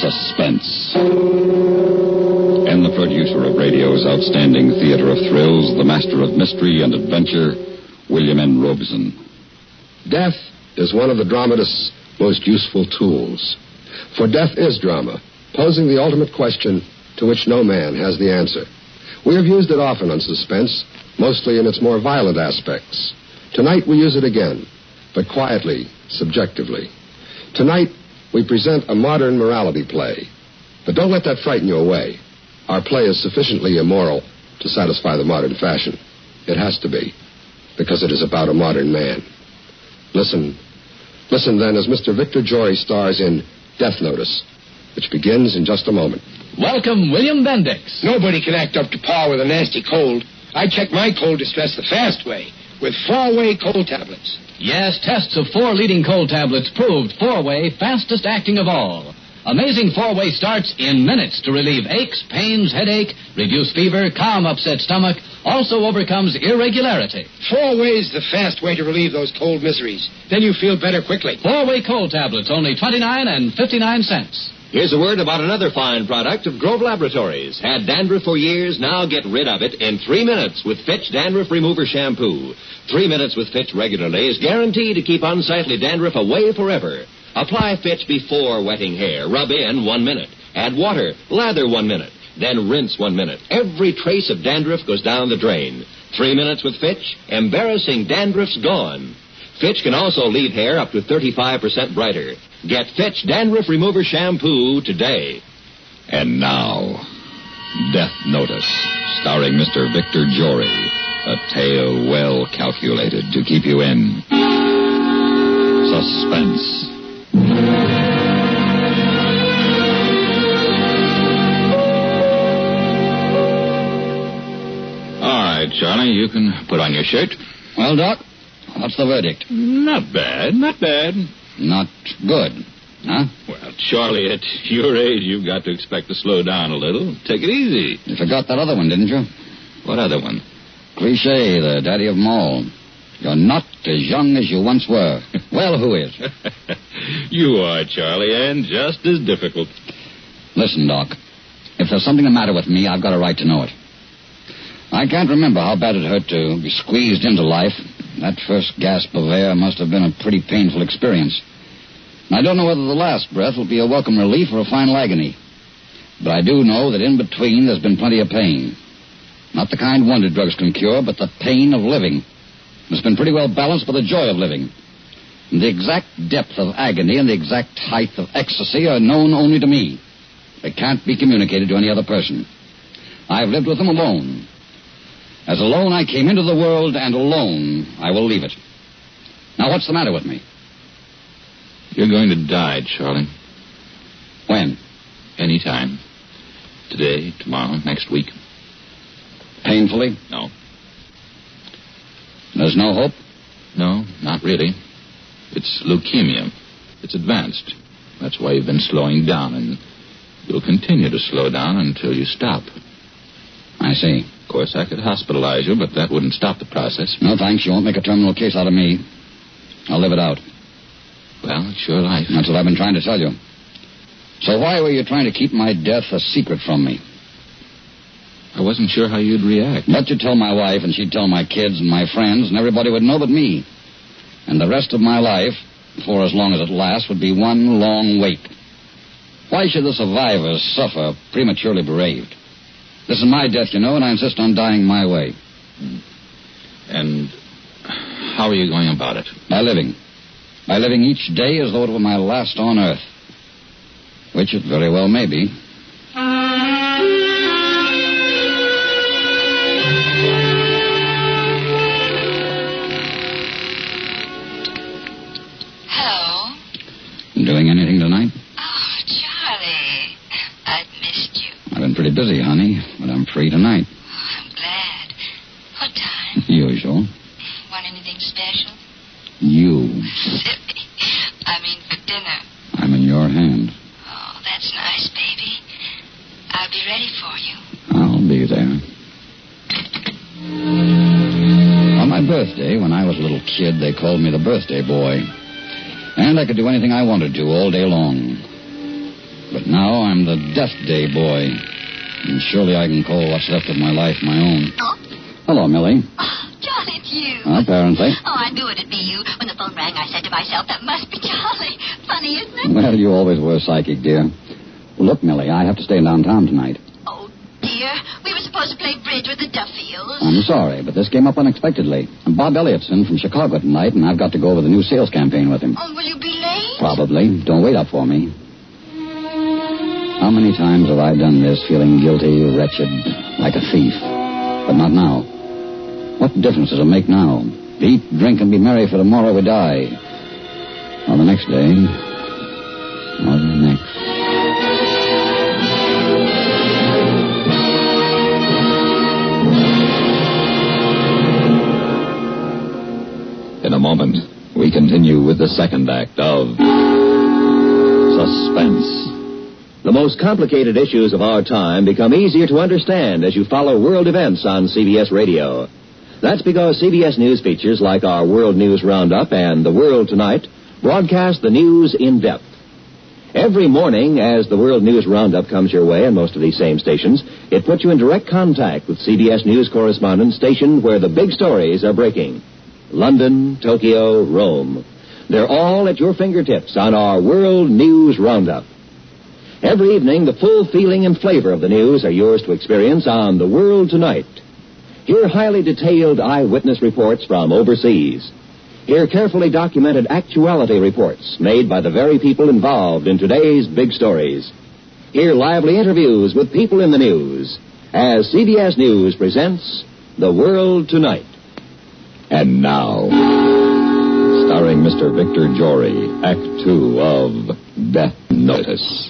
Suspense. And the producer of radio's outstanding theater of thrills, the master of mystery and adventure, William N. Robeson. Death is one of the dramatist's most useful tools. For death is drama, posing the ultimate question to which no man has the answer. We have used it often on Suspense, mostly in its more violent aspects. Tonight we use it again, but quietly, subjectively. Tonight we present a modern morality play. But don't let that frighten you away. Our play is sufficiently immoral to satisfy the modern fashion. It has to be, because it is about a modern man. Listen then as Mr. Victor Jory stars in Death Notice, which begins in just a moment. Welcome, William Bendix. Nobody can act up to par with a nasty cold. I check my cold distress the fast way, with 4-way cold tablets. Yes, tests of 4 leading cold tablets proved 4-way fastest acting of all. Amazing 4-way starts in minutes to relieve aches, pains, headache, reduce fever, calm upset stomach, also overcomes irregularity. 4-way's the fast way to relieve those cold miseries. Then you feel better quickly. 4-way cold tablets, only 29 and 59 cents. Here's a word about another fine product of Grove Laboratories. Had dandruff for years, now get rid of it in 3 minutes with Fitch Dandruff Remover Shampoo. 3 minutes with Fitch regularly is guaranteed to keep unsightly dandruff away forever. Apply Fitch before wetting hair. Rub in 1 minute. Add water. Lather 1 minute. Then rinse 1 minute. Every trace of dandruff goes down the drain. 3 minutes with Fitch. Embarrassing dandruff's gone. Fitch can also leave hair up to 35% brighter. Get Fitch Dandruff Remover Shampoo today. And now, Death Notice, starring Mr. Victor Jory. A tale well calculated to keep you in suspense. All right, Charlie, you can put on your shirt. Well, Doc, what's the verdict? Not bad. Not good, huh? Well, Charlie, at your age, you've got to expect to slow down a little. Take it easy. You forgot that other one, didn't you? What other one? Cliché, the daddy of them all. You're not as young as you once were. Well, who is? You are, Charlie, and just as difficult. Listen, Doc. If there's something the matter with me, I've got a right to know it. I can't remember how bad it hurt to be squeezed into life. That first gasp of air must have been a pretty painful experience. And I don't know whether the last breath will be a welcome relief or a final agony. But I do know that in between there's been plenty of pain. Not the kind wonder drugs can cure, but the pain of living. It's been pretty well balanced by the joy of living. And the exact depth of agony and the exact height of ecstasy are known only to me. They can't be communicated to any other person. I've lived with them alone. As alone I came into the world, and alone I will leave it. Now, what's the matter with me? You're going to die, Charlie. When? Anytime. Today, tomorrow, next week. Painfully? No. There's no hope? No, not really. It's leukemia. It's advanced. That's why you've been slowing down, and you'll continue to slow down until you stop. I see. Of course, I could hospitalize you, but that wouldn't stop the process. No, thanks. You won't make a terminal case out of me. I'll live it out. Well, it's your life. That's what I've been trying to tell you. So why were you trying to keep my death a secret from me? I wasn't sure how you'd react. But you'd tell my wife, and she'd tell my kids and my friends, and everybody would know but me. And the rest of my life, for as long as it lasts, would be one long wait. Why should the survivors suffer prematurely bereaved? This is my death, you know, and I insist on dying my way. And how are you going about it? By living. By living each day as though it were my last on earth. Which it very well may be. Hello? Doing anything tonight? Oh, Charlie. I've missed you. I've been pretty busy, honey, but I'm free tonight. Oh, I'm glad. What time? Usual. Want anything special? You. Silly. I mean for dinner. I'm in your hand. Oh, that's nice, baby. I'll be ready for you. I'll be there. On my birthday, when I was a little kid, they called me the birthday boy. And I could do anything I wanted to all day long. But now I'm the Death Day boy. And surely I can call what's left of my life my own. Oh? Hello, Millie. Oh, John, it's you. Apparently. Oh, I knew it'd be you. When the phone rang, I said to myself, that must be Charlie. Funny, isn't it? Well, you always were psychic, dear. Look, Millie, I have to stay downtown tonight. Oh, dear. We were supposed to play bridge with the Duffields. I'm sorry, but this came up unexpectedly. Bob Elliott's in from Chicago tonight, and I've got to go over the new sales campaign with him. Oh, will you be late? Probably. Don't wait up for me. How many times have I done this, feeling guilty, wretched, like a thief? But not now. What difference does it make now? Eat, drink, and be merry, for tomorrow we die. Or the next day. Or the next. In a moment, we continue with the second act of Suspense. The most complicated issues of our time become easier to understand as you follow world events on CBS Radio. That's because CBS News features like our World News Roundup and The World Tonight broadcast the news in depth. Every morning, as the World News Roundup comes your way on most of these same stations, it puts you in direct contact with CBS News correspondents stationed where the big stories are breaking. London, Tokyo, Rome. They're all at your fingertips on our World News Roundup. Every evening, the full feeling and flavor of the news are yours to experience on The World Tonight. Hear highly detailed eyewitness reports from overseas. Hear carefully documented actuality reports made by the very people involved in today's big stories. Hear lively interviews with people in the news as CBS News presents The World Tonight. And now, starring Mr. Victor Jory, Act 2 of Death Notice.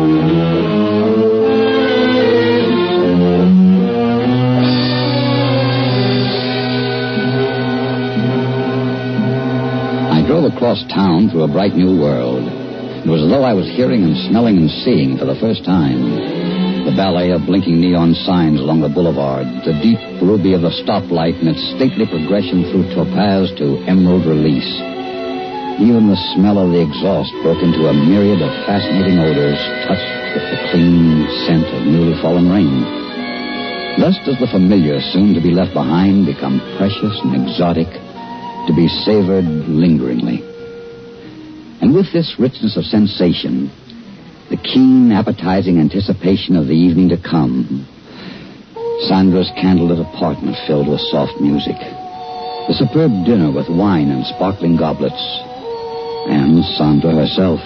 I drove across town through a bright new world. It was as though I was hearing and smelling and seeing for the first time. The ballet of blinking neon signs along the boulevard, the deep ruby of the stoplight and its stately progression through topaz to emerald release. Even the smell of the exhaust broke into a myriad of fascinating odors touched with the clean scent of newly fallen rain. Thus does the familiar, soon to be left behind, become precious and exotic, to be savored lingeringly. And with this richness of sensation, the keen, appetizing anticipation of the evening to come, Sandra's candlelit apartment filled with soft music, the superb dinner with wine and sparkling goblets, and Sandra herself,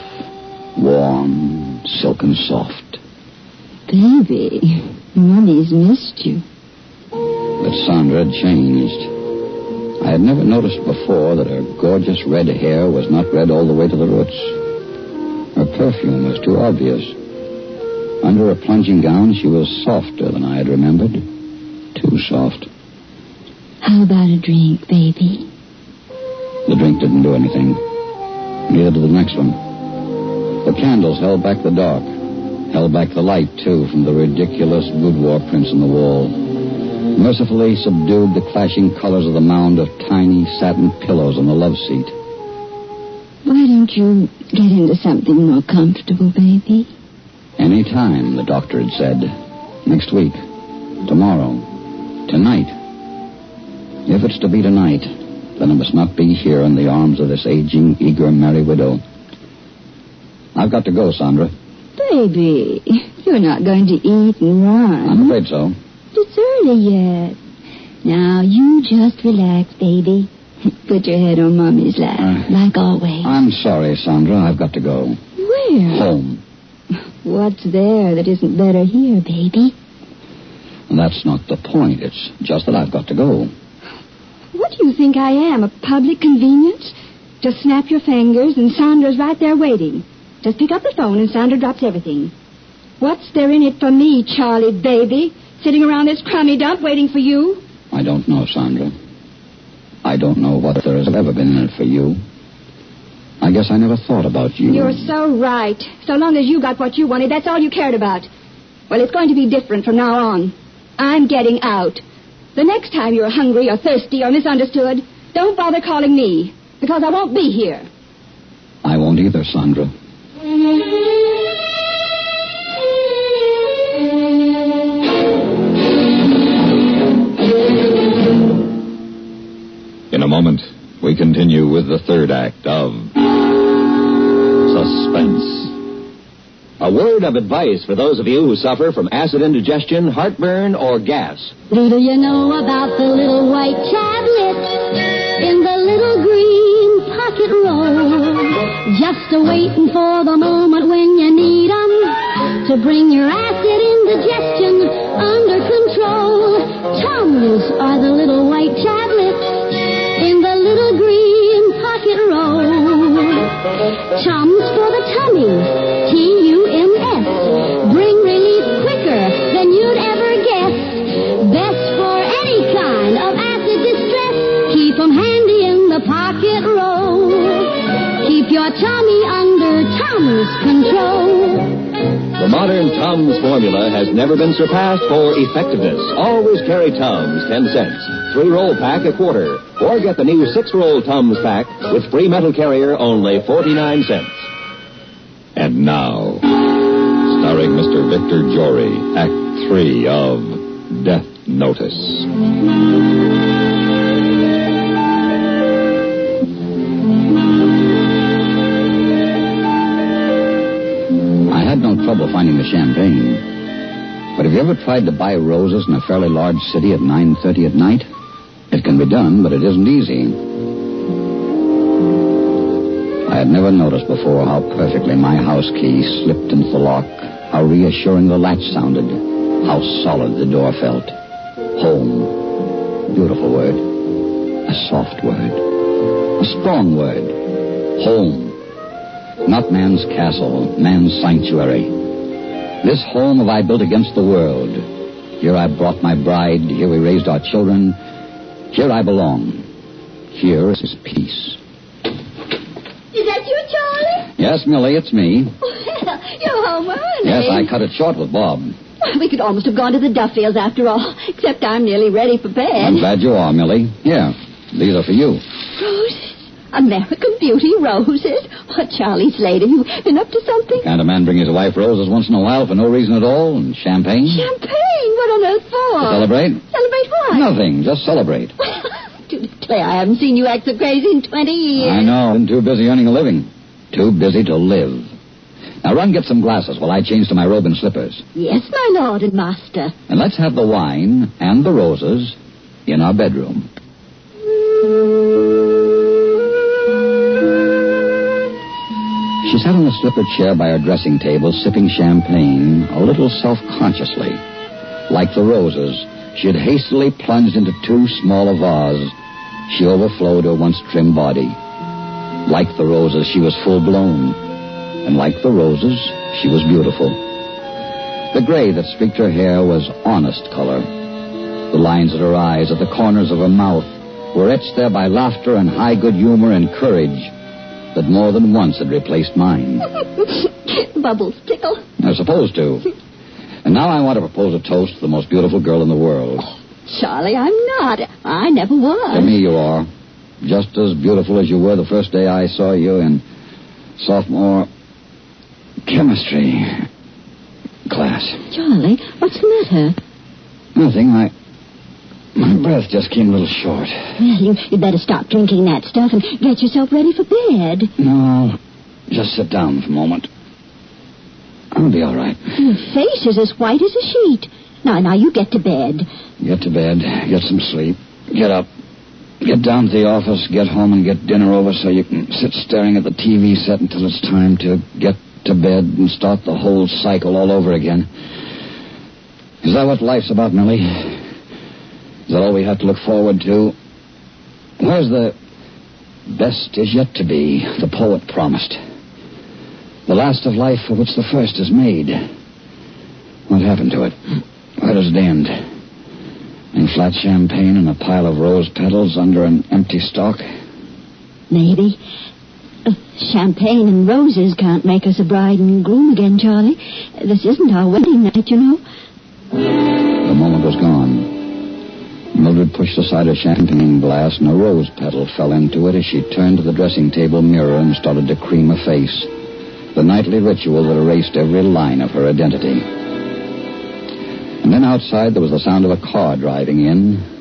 warm, silken soft. Baby, Mommy's missed you. But Sandra had changed. I had never noticed before that her gorgeous red hair was not red all the way to the roots. Her perfume was too obvious. Under her plunging gown, she was softer than I had remembered. Too soft. How about a drink, baby? The drink didn't do anything. Neither did the next one. The candles held back the dark. Held back the light, too, from the ridiculous boudoir prints on the wall. Mercifully subdued the clashing colors of the mound of tiny satin pillows on the love seat. Why don't you get into something more comfortable, baby? Any time, the doctor had said. Next week. Tomorrow. Tonight. If it's to be tonight, then it must not be here in the arms of this aging, eager, merry widow. I've got to go, Sandra. Baby, you're not going to eat and run. I'm afraid so. It's early yet. Now, you just relax, baby. Put your head on Mommy's lap, like always. I'm sorry, Sandra. I've got to go. Where? Home. What's there that isn't better here, baby? That's not the point. It's just that I've got to go. What do you think I am, a public convenience? Just snap your fingers and Sandra's right there waiting. Just pick up the phone and Sandra drops everything. What's there in it for me, Charlie, baby? Sitting around this crummy dump waiting for you? I don't know, Sandra. I don't know what there has ever been in it for you. I guess I never thought about you. You're so right. So long as you got what you wanted, that's all you cared about. Well, it's going to be different from now on. I'm getting out. The next time you're hungry or thirsty or misunderstood, don't bother calling me, because I won't be here. I won't either, Sandra. moment, we continue with the third act of Suspense. A word of advice for those of you who suffer from acid indigestion, heartburn, or gas. Do you know about the little white tablet in the little green pocket roll? Just a-waiting for the moment when you need 'em to bring your acid indigestion under control. Tums are the little white tablets in the little green pocket roll. Tums for the tummy, Tums. Bring relief quicker than you'd ever guess. Best for any kind of acid distress. Keep 'em handy in the pocket roll. Keep your tummy under Tums control. The modern Tums formula has never been surpassed for effectiveness. Always carry Tums, 10 cents. 3-roll pack, a quarter. Or get the new 6-roll Tums pack with free metal carrier, only 49 cents. And now, starring Mr. Victor Jory, Act 3 of Death Notice. I had no trouble finding the champagne. But have you ever tried to buy roses in a fairly large city at 9:30 at night? It can be done, but it isn't easy. I had never noticed before how perfectly my house key slipped into the lock, how reassuring the latch sounded, how solid the door felt. Home. Beautiful word. A soft word. A strong word. Home. Not man's castle, man's sanctuary. This home have I built against the world. Here I brought my bride. Here we raised our children. Here I belong. Here is peace. Is that you, Charlie? Yes, Millie, it's me. Well, you're home early. Yes, I cut it short with Bob. Well, we could almost have gone to the Duffields after all, except I'm nearly ready for bed. I'm glad you are, Millie. Here, these are for you. Roses. American Beauty roses. What, Charlie Slater, you been up to something? Can't a man bring his wife roses once in a while for no reason at all? And champagne? Champagne? What on earth for? To celebrate? Celebrate what? Nothing. Just celebrate. To declare, I haven't seen you act so crazy in 20 years. I know. Been too busy earning a living. Too busy to live. Now run get some glasses while I change to my robe and slippers. Yes, my lord and master. And let's have the wine and the roses in our bedroom. She sat on a slipper chair by her dressing table, sipping champagne, a little self-consciously. Like the roses, she had hastily plunged into too small a vase. She overflowed her once trim body. Like the roses, she was full-blown. And like the roses, she was beautiful. The gray that streaked her hair was honest color. The lines at her eyes, at the corners of her mouth, were etched there by laughter and high good humor and courage that more than once had replaced mine. Bubbles tickle. They're supposed to. And now I want to propose a toast to the most beautiful girl in the world. Charlie, I'm not. I never was. To me, you are. Just as beautiful as you were the first day I saw you in sophomore chemistry class. Charlie, what's the matter? Nothing. My breath just came a little short. Well, you'd better stop drinking that stuff and get yourself ready for bed. No, just sit down for a moment. I'll be all right. Your face is as white as a sheet. Now, you get to bed. Get to bed, get some sleep, get up, get down to the office, get home and get dinner over so you can sit staring at the TV set until it's time to get to bed and start the whole cycle all over again. Is that what life's about, Millie? Is that all we have to look forward to? Where's the best is yet to be, the poet promised? The last of life for which the first is made. What happened to it? Where does it end? In flat champagne and a pile of rose petals under an empty stalk? Maybe. Champagne and roses can't make us a bride and groom again, Charlie. This isn't our wedding night, you know. The moment was gone. Mildred pushed aside a champagne glass, and a rose petal fell into it as she turned to the dressing table mirror and started to cream her face. The nightly ritual that erased every line of her identity. And then outside there was the sound of a car driving in,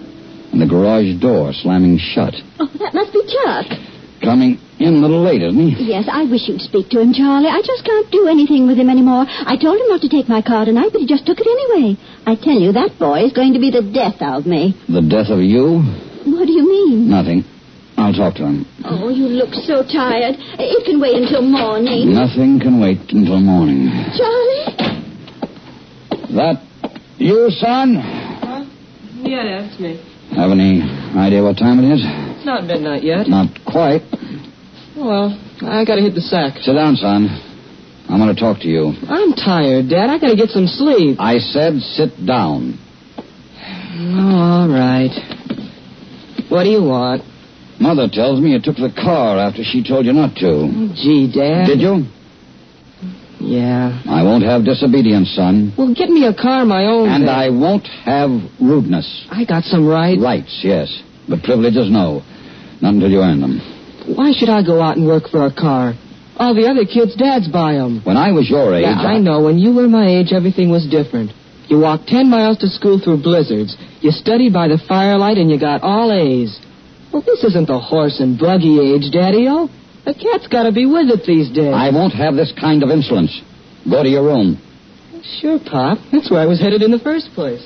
and the garage door slamming shut. Oh, that must be Chuck. Coming in a little late, isn't he? Yes, I wish you'd speak to him, Charlie. I just can't do anything with him anymore. I told him not to take my car tonight, but he just took it anyway. I tell you, that boy is going to be the death of me. The death of you? What do you mean? Nothing. I'll talk to him. Oh, you look so tired. It can wait until morning. Nothing can wait until morning. Charlie? That you, son? Huh? Yeah, that's me. Have any idea what time it is? It's not midnight yet. Not quite. Well, I gotta hit the sack. Sit down, son. I want to talk to you. I'm tired, Dad. I gotta get some sleep. I said sit down. Oh, all right. What do you want? Mother tells me you took the car after she told you not to. Oh, gee, Dad. Did you? Yeah. I won't have disobedience, son. Well, get me a car my own. And then. I won't have rudeness. I got some rights. Rights, yes. But privileges, no. Not until you earn them. Why should I go out and work for a car? All the other kids' dads buy them. When I was your age... Yeah, I know. When you were my age, everything was different. You walked 10 miles to school through blizzards. You studied by the firelight, and you got all A's. Well, this isn't the horse and buggy age, Daddy-o. The cat's got to be with it these days. I won't have this kind of insolence. Go to your room. Sure, Pop. That's where I was headed in the first place.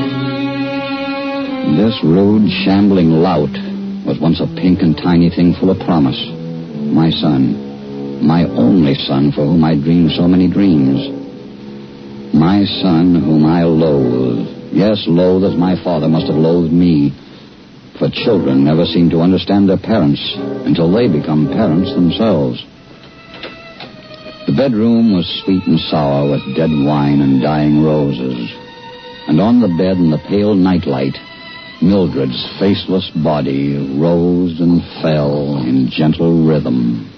This rude, shambling lout was once a pink and tiny thing full of promise. My son. My only son for whom I dreamed so many dreams. My son whom I loathe. Yes, loathe as my father must have loathed me. For children never seem to understand their parents until they become parents themselves. The bedroom was sweet and sour with dead wine and dying roses. And on the bed in the pale nightlight, Mildred's faceless body rose and fell in gentle rhythm.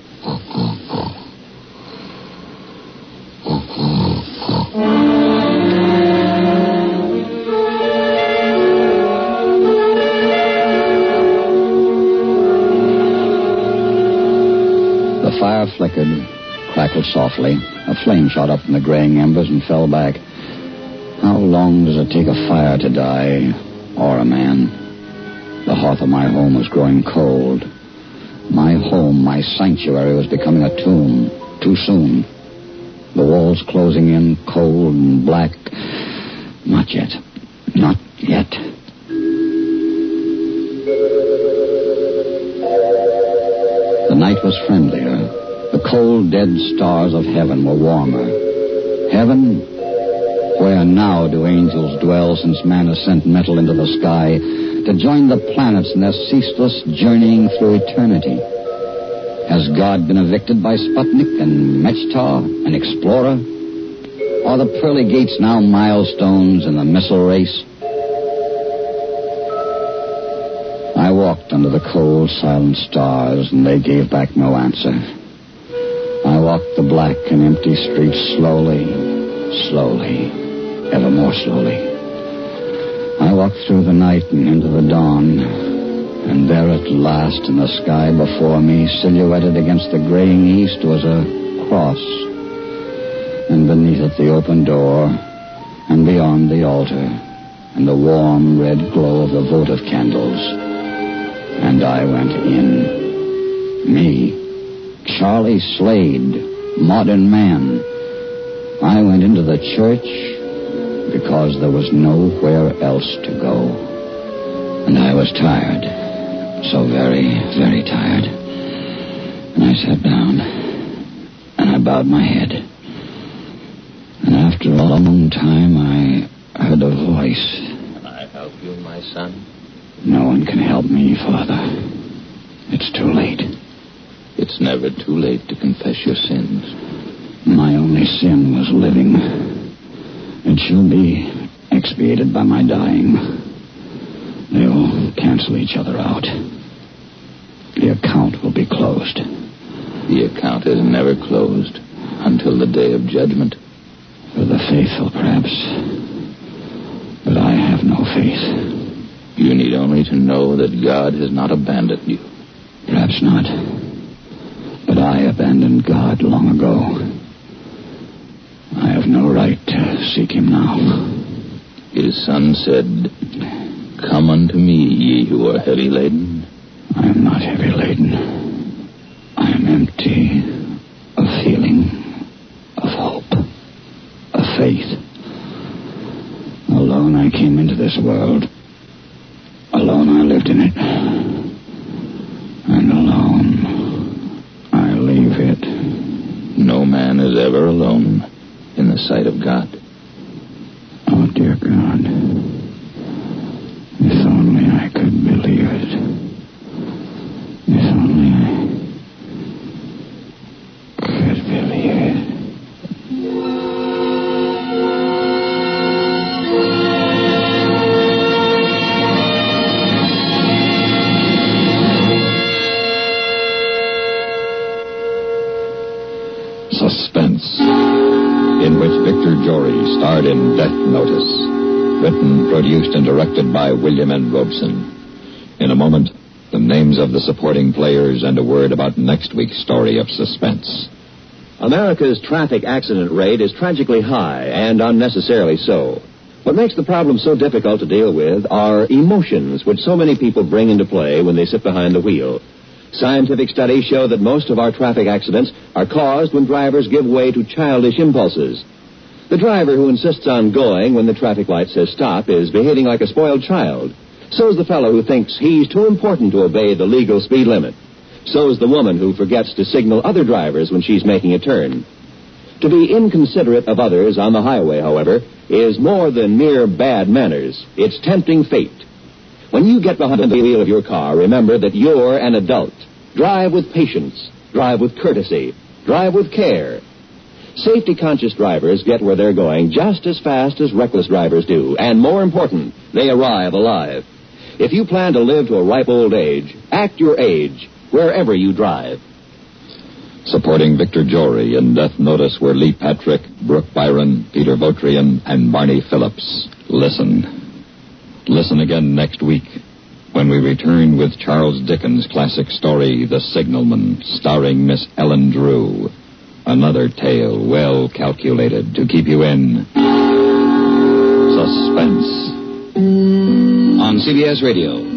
The fire flickered, crackled softly. A flame shot up from the graying embers and fell back. How long does it take a fire to die, or a man? The hearth of my home was growing cold. My home, my sanctuary, was becoming a tomb. Too soon. The walls closing in, cold and black. Not yet. Not yet. The night was friendlier. The cold, dead stars of heaven were warmer. Heaven? Where now do angels dwell since man has sent metal into the sky to join the planets in their ceaseless journeying through eternity? Has God been evicted by Sputnik and Mechtar and Explorer? Are the pearly gates now milestones in the missile race? I walked under the cold, silent stars, and they gave back no answer. I walked the black and empty streets slowly, slowly, ever more slowly. I walked through the night and into the dawn, and there at last in the sky before me, silhouetted against the graying east, was a cross. And beneath it the open door, and beyond the altar, and the warm red glow of the votive candles. And I went in. Me, Charlie Slade, modern man. I went into the church because there was nowhere else to go. And I was tired. So very, very tired. And I sat down, and I bowed my head. And after a long time, I heard a voice. Can I help you, my son? No one can help me, Father. It's too late. It's never too late to confess your sins. My only sin was living. It shall be expiated by my dying. They'll cancel each other out. The account will be closed. The account is never closed until the day of judgment. For the faithful, perhaps. But I have no faith. You need only to know that God has not abandoned you. Perhaps not. But I abandoned God long ago. I have no right to seek him now. His son said, Come unto me, ye who are heavy laden. I am not heavy laden. I am empty of feeling, of hope, of faith. Alone I came into this world. Alone I lived in it. And alone I leave it. No man is ever alone in the sight of God. Oh, dear God. If only I could believe it. If only I could believe it. Suspense, in which Victor Jory starred in Death Notice. Written, produced, and directed by William N. Robeson. In a moment, the names of the supporting players and a word about next week's story of suspense. America's traffic accident rate is tragically high, and unnecessarily so. What makes the problem so difficult to deal with are emotions, which so many people bring into play when they sit behind the wheel. Scientific studies show that most of our traffic accidents are caused when drivers give way to childish impulses. The driver who insists on going when the traffic light says stop is behaving like a spoiled child. So is the fellow who thinks he's too important to obey the legal speed limit. So is the woman who forgets to signal other drivers when she's making a turn. To be inconsiderate of others on the highway, however, is more than mere bad manners. It's tempting fate. When you get behind the wheel of your car, remember that you're an adult. Drive with patience. Drive with courtesy. Drive with care. Safety-conscious drivers get where they're going just as fast as reckless drivers do. And more important, they arrive alive. If you plan to live to a ripe old age, act your age wherever you drive. Supporting Victor Jory in Death Notice were Lee Patrick, Brooke Byron, Peter Votrian, and Barney Phillips. Listen. Listen again next week when we return with Charles Dickens' classic story, The Signalman, starring Miss Ellen Drew. Another tale well calculated to keep you in suspense. On CBS Radio.